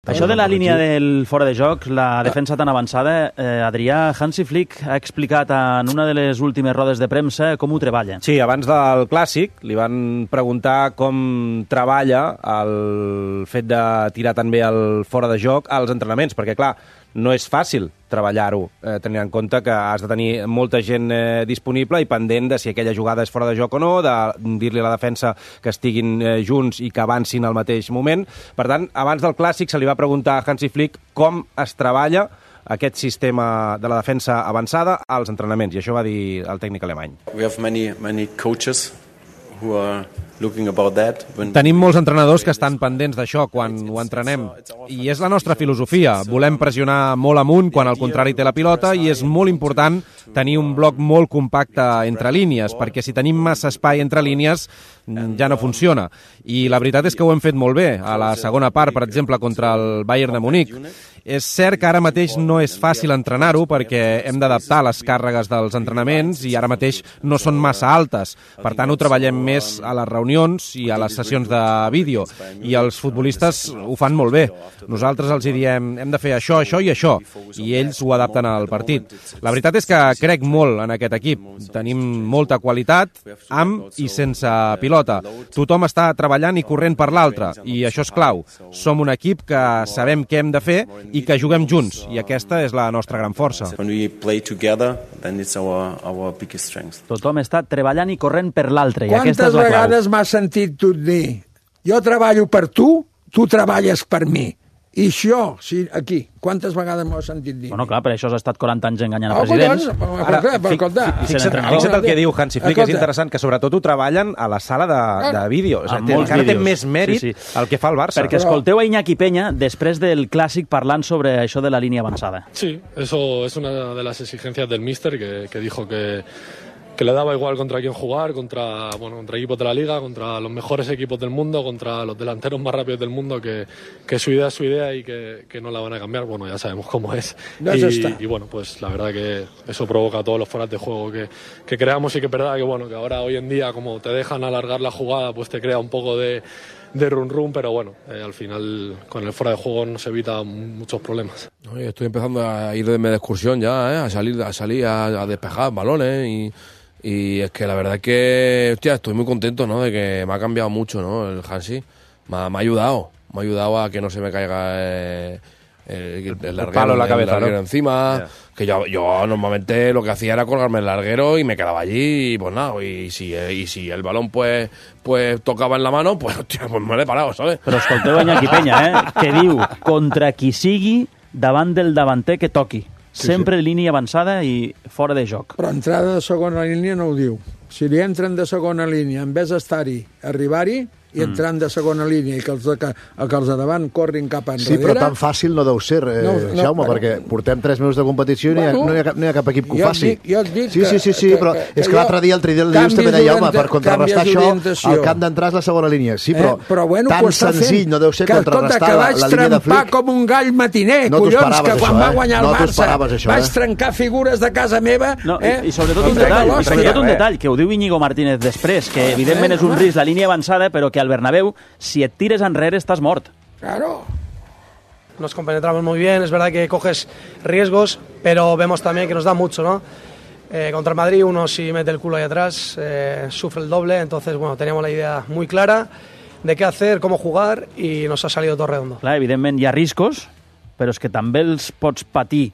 Això de la línia del fora de joc, la defensa tan avançada, Adrià, Hansi Flick ha explicat en una de les últimes rodes de premsa com ho treballa. Sí, abans del Clàssic li van preguntar com treballa el fet de tirar també el fora de joc als entrenaments, perquè, clar, no és fàcil treballar-ho, tenint en compte que has de tenir molta gent disponible i pendent de si aquella jugada és fora de joc o no, de dir-li a la defensa que estiguin junts i que avancin al mateix moment. Per tant, abans del Clàssic se li va preguntar a Hansi Flick com es treballa aquest sistema de la defensa avançada als entrenaments, i això va dir el tècnic alemany. We have many coaches who are looking about that. Tenim molts entrenadors que estan pendents d'això quan ho entrenem, i és la nostra filosofia. Volem pressionar molt amunt quan el contrari té la pilota, i és molt important tenir un bloc molt compacte entre línies, perquè si tenim massa espai entre línies ja no funciona. I la veritat és que ho hem fet molt bé. A la segona part, per exemple, contra el Bayern de Munic. És cert que ara mateix no és fàcil entrenar-ho perquè hem d'adaptar les càrregues dels entrenaments i ara mateix no són massa altes. Per tant, ho treballem més a les reunions i a les sessions de vídeo. I els futbolistes ho fan molt bé. Nosaltres els diem, hem de fer això, això i això. I ells ho adapten al partit. La veritat és que crec molt en aquest equip. Tenim molta qualitat, amb i sense pilota. Tothom està treballant i corrent per l'altre. I això és clau. Som un equip que sabem què hem de fer i que juguem junts, i aquesta és la nostra gran força. When we play together, then it's our biggest strength. Tothom està treballant i corrent per l'altre, i aquesta és la clau. Quantes vegades m'has sentit tu dir, jo treballo per tu, tu treballes per mi. I això, sí, aquí, quantes vegades m'ho has sentit dir? Bueno, clar, per això has estat 40 anys enganyant a presidents. Fixa't el que diu Hansi Flick, és interessant, que sobretot ho treballen a la sala de vídeo. Encara té més mèrit el que fa el Barça. Perquè escolteu a Iñaki Peña després del Clàssic parlant sobre això de la línia avançada. Sí, eso es una de las exigencias del míster, que dijo que le daba igual contra quién jugar, contra equipos de la Liga, contra los mejores equipos del mundo, contra los delanteros más rápidos del mundo, que su idea es su idea y que no la van a cambiar. Bueno, ya sabemos cómo es. Y bueno, pues la verdad que eso provoca todos los fueras de juego que creamos, y que es verdad que ahora hoy en día, como te dejan alargar la jugada, pues te crea un poco de run, pero bueno, al final con el fuera de juego nos evita muchos problemas. Oye, estoy empezando a irme de excursión ya, a salir a despejar balones, y es que la verdad es que, hostia, estoy muy contento, ¿no? De que me ha cambiado mucho, ¿no? El Hansi me ha ayudado a que no se me caiga el larguero, la cabeza, ¿no? Encima, yeah. Que yo normalmente lo que hacía era colgarme el larguero y me quedaba allí, y pues nada, y si el balón pues tocaba en la mano, pues hostia, pues me l'he parado, ¿sabes? Però escolteu Iñaki Peña, que diu, contra qui sigui, davant del davanter que toqui. Sempre línia avançada i fora de joc. Però entrada de segona línia no ho diu. Si li entren de segona línia, en vez d'estar-hi, arribar-hi, i entrant de segona línia i que els de davant corrin cap enrere... Sí, però tan fàcil no deu ser, Jaume, perquè portem 3 mesos de competició i no hi ha cap equip que ho faci. Jo et dic sí, però és que l'altre dia el Dilluns també deia, home, per contrarrestar això, el camp d'entrar és la segona línia. Sí, però tan senzill no deu ser contrarrestar la línia de Flick. Que vaig trempar com un gall matiner, collons, que quan va guanyar el Barça vaig trencar figures de casa meva... I sobretot un detall, que ho diu Íñigo Martínez després, que evidentment és un risc la línia avançada, però que al Bernabéu, si et tires enrere, estàs mort. Claro. Nos compenetramos muy bien, es verdad que coges riesgos, pero vemos también que nos da mucho, ¿no? Contra el Madrid, uno si mete el culo ahí atrás, sufre el doble, entonces, bueno, teníamos la idea muy clara de qué hacer, cómo jugar, y nos ha salido todo redondo. Clar, evidentment hi ha riscos, però és que també els pots patir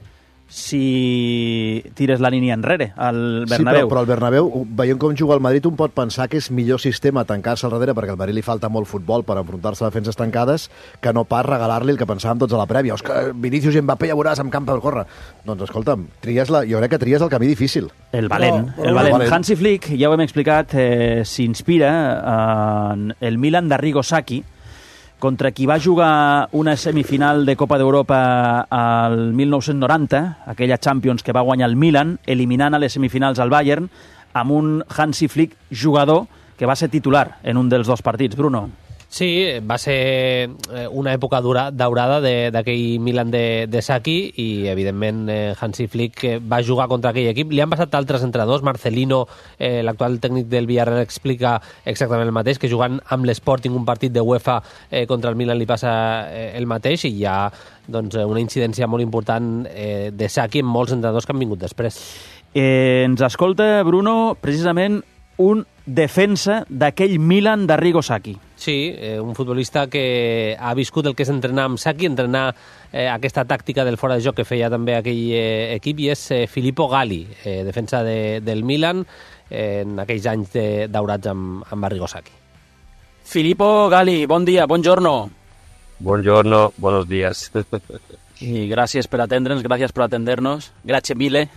si tires la línia enrere al Bernabéu. Sí, però al Bernabéu, veient com juga el Madrid, un pot pensar que és millor sistema tancar-se al darrere, perquè al Madrid li falta molt futbol per enfrontar-se a defenses tancades, que no pas regalar-li el que pensàvem tots a la prèvia. Òscar, Vinícius i Mbappé ja veuràs amb camp per córrer. Doncs escolta'm, jo crec que tries el camí difícil. El valent. Hansi Flick, ja ho hem explicat, s'inspira en el Milan d'Arrigo Sacchi, contra qui va jugar una semifinal de Copa d'Europa al 1990, aquella Champions que va guanyar el Milan, eliminant a les semifinals al Bayern, amb un Hansi Flick jugador que va ser titular en un dels dos partits. Bruno. Sí, va ser una època daurada d'aquell Milan de Sacchi i, evidentment, Hansi Flick va jugar contra aquell equip. Li han passat altres entrenadors. Marcelino, l'actual tècnic del Villarreal, explica exactament el mateix, que jugant amb l'Sporting un partit de UEFA contra el Milan li passa el mateix, i hi ha doncs, una incidència molt important de Sacchi en molts entrenadors que han vingut després. Ens escolta, Bruno, precisament un defensa d'aquell Milan d'Arrigo Sacchi. Sí, un futbolista que ha viscut el que és entrenar amb Sacchi, entrenar aquesta tàctica del fora de joc que feia també aquell equip, i és Filippo Galli, defensa del Milan en aquells anys daurats amb Arrigo Sacchi. Filippo Galli, bon dia, buongiorno. Buongiorno, buenos días. Y gracias por atendre'ns, gracias por atendernos. Grazie mille.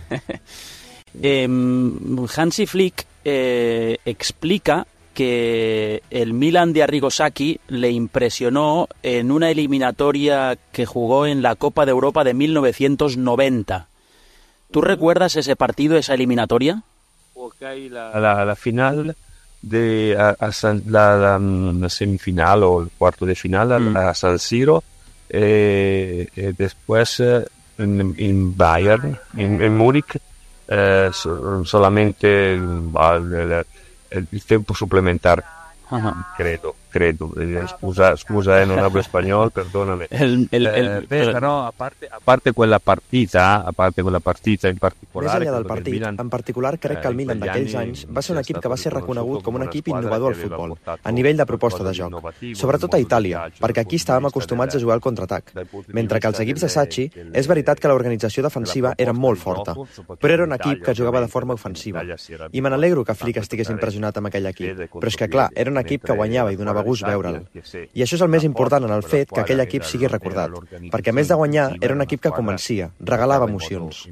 Hansi Flick explica que el Milan de Arrigo Sacchi le impresionó en una eliminatoria que jugó en la Copa de Europa de 1990. ¿Tú recuerdas ese partido, esa eliminatoria? La final de la semifinal o el cuarto de final a San Siro, después en Bayern, en Múnich, solamente el tiempo suplementar. Credo. Scusa, non hablo español, perdóname. Però a parte quella partita in particolare... Més enllà del partit, en particular crec que el Milan d'aquells anys va ser un equip que va ser reconegut com un equip innovador al futbol, a nivell de proposta de joc, sobretot a Itàlia, perquè aquí estàvem acostumats a jugar al contraatac, mentre que els equips de Sacchi és veritat que l'organització defensiva era molt forta, però era un equip que jugava de forma ofensiva, i me n'alegro que Flick estigués impressionat amb aquell equip, però és que clar, era un equip que guanyava i donava gust veure'l. I això és el més important en el fet que aquell equip sigui recordat, perquè a més de guanyar era un equip que convencia, regalava emocions.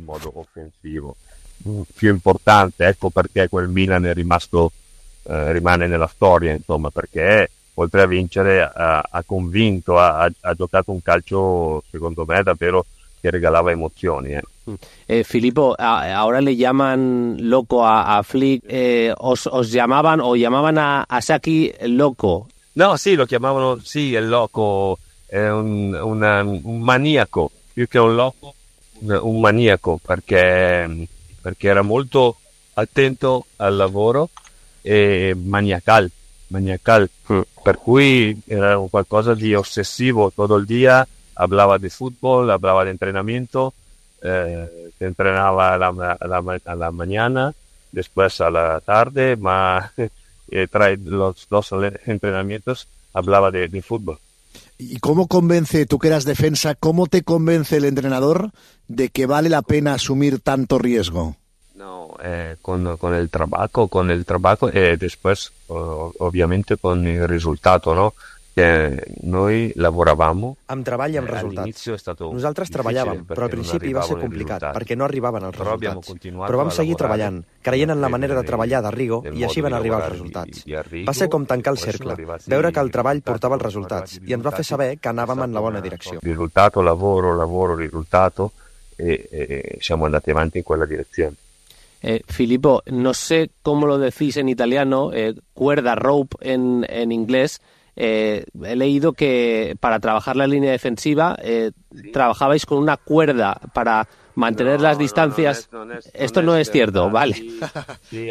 Più importante, ecco perché quel Milan è rimasto, rimane nella storia, insomma, perché oltre a vincere ha convinto, ha giocato un calcio, secondo me, davvero que regalaba emociones. Filippo, ahora le llaman loco a Flick. ¿Os llamaban o llamaban a Sacchi loco? No, sì, lo chiamavano, sì, il loco, un maniaco, più che un loco, un maniaco, perché era molto attento al lavoro e maniacal, per cui era qualcosa di ossessivo todo el día. Hablaba de fútbol, hablaba de entrenamiento, se entrenaba a la mañana, después a la tarde, tras los dos entrenamientos hablaba de fútbol. ¿Y cómo convence, tú que eras defensa, cómo te convence el entrenador de que vale la pena asumir tanto riesgo? No, con el trabajo y después obviamente con el resultado, ¿no? Que noi lavoràvem amb treball i amb resultats. Nosaltres treballàvem, però al principi va ser complicat, perquè no arribaven els resultats. Però vam seguir treballant, creient en la manera de treballar d'Arrigo, i així van arribar els resultats. Va ser com tancar el cercle, veure que el treball portava els resultats, i ens va fer saber que anàvem en la bona direcció. Risultato, lavoro, risultato, e siamo andati avanti in quella direzione. Filippo, no sé cómo lo decís en italiano, cuerda, rope en inglés. He leído que para trabajar la línea defensiva trabajabais con una cuerda para mantener las distancias. Esto no es cierto, vale. Sí,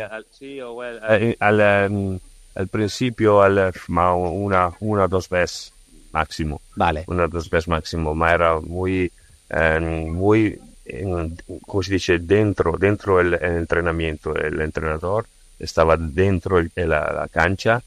al principio una o dos veces máximo. Vale. Una o dos veces máximo, ma era muy ¿cómo se dice? Dentro el entrenamiento. El entrenador estaba dentro la cancha.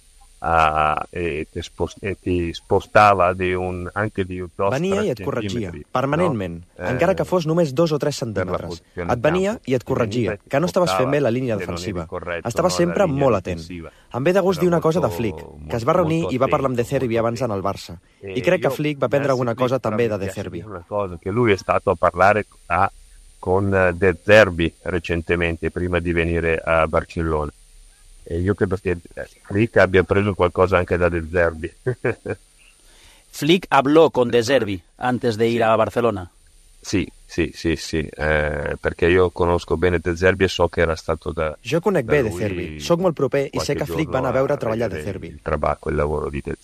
Ti spostava anche di 2 venia i et corregia, permanentment, encara que fos només 2 o 3 centímetres. Et venia i et corregia, que no estaves fent bé la línia defensiva. Estaves sempre molt atent. Em ve de gust dir una cosa de Flick, que es va reunir i va parlar amb De Zerbi abans d'anar al Barça. I crec que Flick va prendre alguna cosa també de De Zerbi. Una cosa che lui è stato a parlare con De Zerbi recentemente, prima di venire a Barcellona. E io credo che Flick abbia preso qualcosa anche da De Zerbi. Flick habló con De Zerbi antes de ir a Barcelona. Sì, perché io conosco bene De Zerbi e so che era stato da... Jo conec bé De Zerbi, soc molt proper i sé que Flick va anar a veure treballar De Zerbi. Il lavoro di De Zerbi.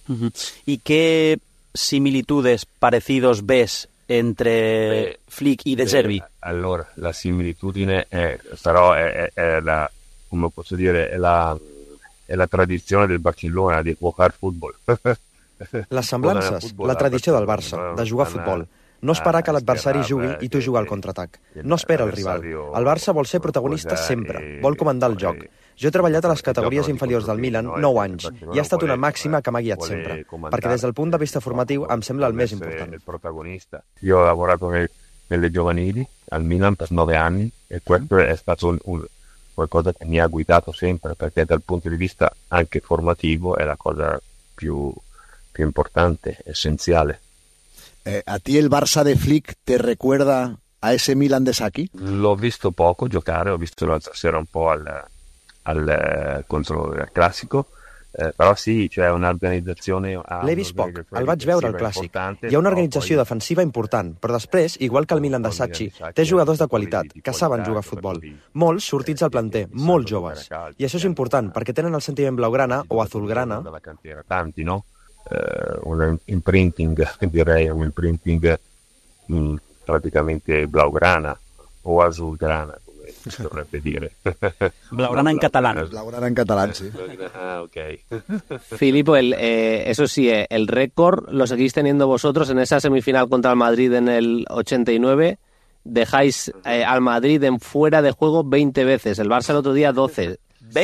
¿Y qué similitudes, parecidos ves entre Flick y De Zerbi? Allora, la similitudine è la, come posso dire, è la tradizione del Barcellona di giocare futbol. Les semblances, la tradició del Barça, de jugar a futbol. No esperar que l'adversari jugui i tu jugar al contraatac. No espera el rival. El Barça vol ser protagonista sempre, vol comandar el joc. Jo he treballat a les categories inferiors del Milan 9 anys i ha estat una màxima que m'ha guiat sempre, perquè des del punt de vista formatiu em sembla el més important. Io ho lavorato nelle giovanili al Milan per 9 anni e questo è stato qualcosa che mi ha guidato sempre, perché dal punto di vista anche formativo è la cosa più importante, essenziale. ¿A ti el Barça de Flick te recuerda a ese Milan de Sacchi? L'ho visto poco giocare, ho visto l'altra sera un po' contro il Classico, però sì, c'è un'organizzazione... L'he vist poc, el vaig veure al Clàssic. Hi ha una organització defensiva important, però després, igual que el Milan de Sacchi, té jugadors de qualitat, que saben jugar a futbol. Molts sortits al planter, molt joves. I això és important, perquè tenen el sentiment blaugrana o azulgrana. Tanti, no? Un imprinting, direi, un imprinting praticamente blaugrana o azulgrana, come si dovrebbe dire. Blaugrana en catalán. Blaugrana en catalán, sí. Ok. Filipo, eso sí, el récord lo seguís teniendo vosotros en esa semifinal contra el Madrid en el 89. Dejáis al Madrid en fuera de juego 20 veces. El Barça el otro día 12.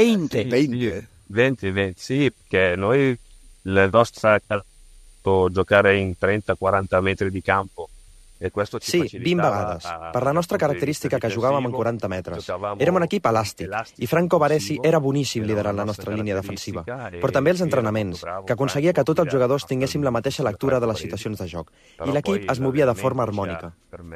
20, sì, perché noi la nostra giocare in 30-40 metri di campo. Sí, 20 vegades. Per la nostra característica que jugàvem en 40 metres. Érem un equip elàstic i Franco Baresi era boníssim liderant la nostra línia defensiva. Però també els entrenaments, que aconseguia que tots els jugadors tinguéssim la mateixa lectura de les situacions de joc. I l'equip es movia de forma harmònica.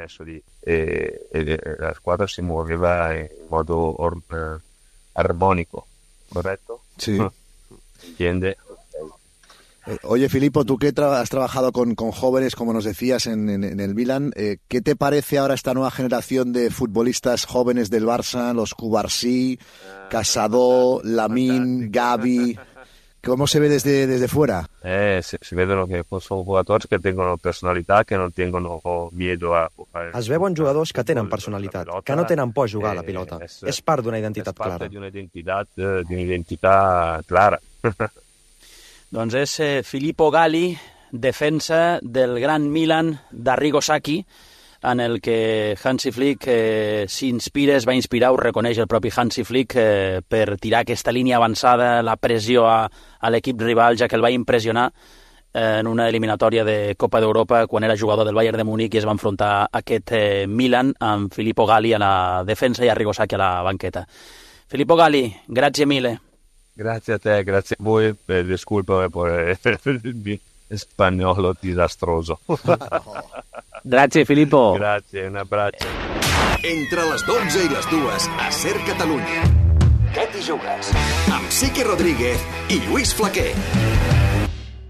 La squadra si muoveva in modo armónico, corretto? Sí. ¿Entiende? Oye, Filipo, tú que has trabajado con jóvenes, como nos decías, en el Milan, ¿qué te parece ahora esta nueva generación de futbolistas jóvenes del Barça, los Cubarsí, Casado, Lamine, Gavi? ¿Cómo se ve desde fuera? Si vedono che sono giocatori che tengono personalità, che non tengono miedo a... Es veuen jugadors que tenen personalitat, que no tenen por a jugar a la pilota. És part d'una identitat clara. Di un'identità clara. Doncs és Filippo Galli, defensa del gran Milan d'Arrigo Sacchi, en el que Hansi Flick s'inspira, es va inspirar, ho reconeix el propi Hansi Flick, per tirar aquesta línia avançada, la pressió a l'equip rival, ja que el va impressionar en una eliminatòria de Copa d'Europa quan era jugador del Bayern de Múnich i es va enfrontar a aquest Milan amb Filippo Galli a la defensa i Arrigo Sacchi a la banqueta. Filippo Galli, grazie mille. Grazie a te, grazie a voi, disculpa per il mio spagnolo disastroso. Grazie Filippo. Grazie, un abbraccio. Entre les 12 i les 2 a Ser Catalunya. Què t'hi jugues? Amb Sique Rodríguez i Lluís Flaquer.